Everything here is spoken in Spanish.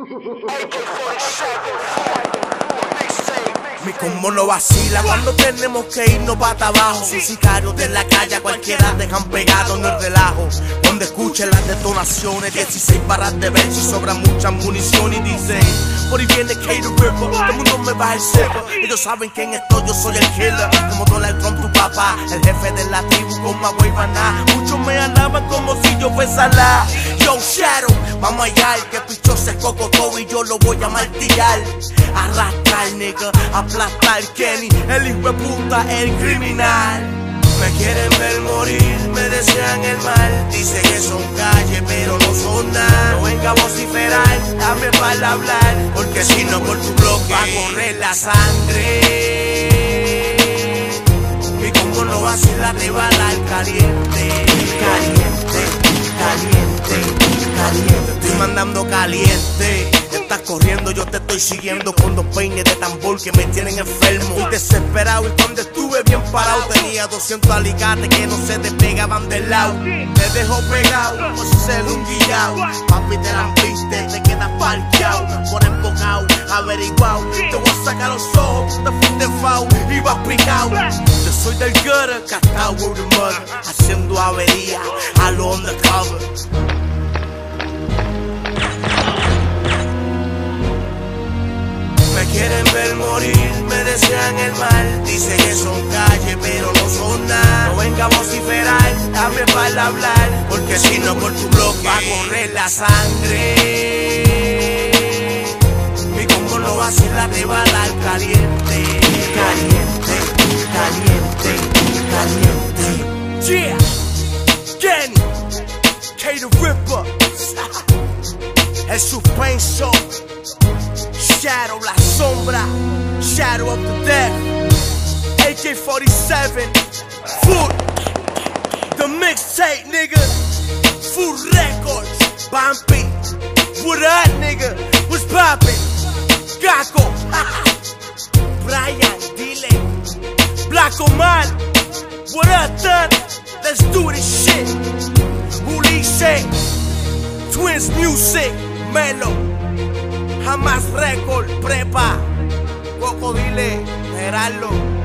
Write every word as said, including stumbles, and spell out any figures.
Mi combo no vacila cuando tenemos que irnos para abajo. Son sicarios de la calle, a cualquiera dejan pegado en el relajo. Cuando escuchen las detonaciones, dieciséis barras de verso y sobra mucha munición. Y dicen, por ahí viene K the Ripper, todo el mundo me baja el cepo. Ellos saben que en esto yo soy el killer, como Donald Trump tu papá, el jefe de la tribu con más Maná. Muchos me alaban como si yo fuese Alá. Yo Shadow, vamos allá, el que pichó se cocotó y yo lo voy a martillar. Arrastrar, nigga, aplastar Kenny, el hijo de puta, el criminal. Me quieren ver morir, me desean el mal. Dicen que son calle, pero no son nada. No venga a vociferar, dame para hablar, porque si no por tu bloque va a correr la sangre. Mi combo no vacila, te va a dar caliente. Caliente, caliente, caliente. Estoy mandando caliente. Estás corriendo, yo te estoy siguiendo con dos peines de tambor que me tienen enfermo y desesperado. Y cuando estuve bien parado tenía doscientos alicates que no se despegaban del lado. Te dejo pegado, por ser un guillao. Papi, te la viste, te quedas parqueado, por embocado, averiguado. Te voy a sacar los ojos, te fuiste foul y vas picado. Yo soy del gutter, cacao word of mother, haciendo avería a lo undercover. Me quieren ver morir, me desean el mal. Dicen que son calle, pero no son nada. No venga a vociferar, dame para hablar, porque si no por tu bloque va a correr la sangre. Mi combo no vacila, te va a dar caliente. Caliente, caliente, caliente. Yeah, Kenny, K the Ripper, el suspenso. Shadow, la sombra, Shadow of the Death, A K forty-seven, Food, the mixtape, nigga, Food Records, Bumpy, what up, nigga, what's poppin', Gaco, Brian, Dile, Black Omar, what up, done, let's do this shit, Ulises, Twins Music, Melo, Jamás Record, Prepa, Cocodile, Gerardo.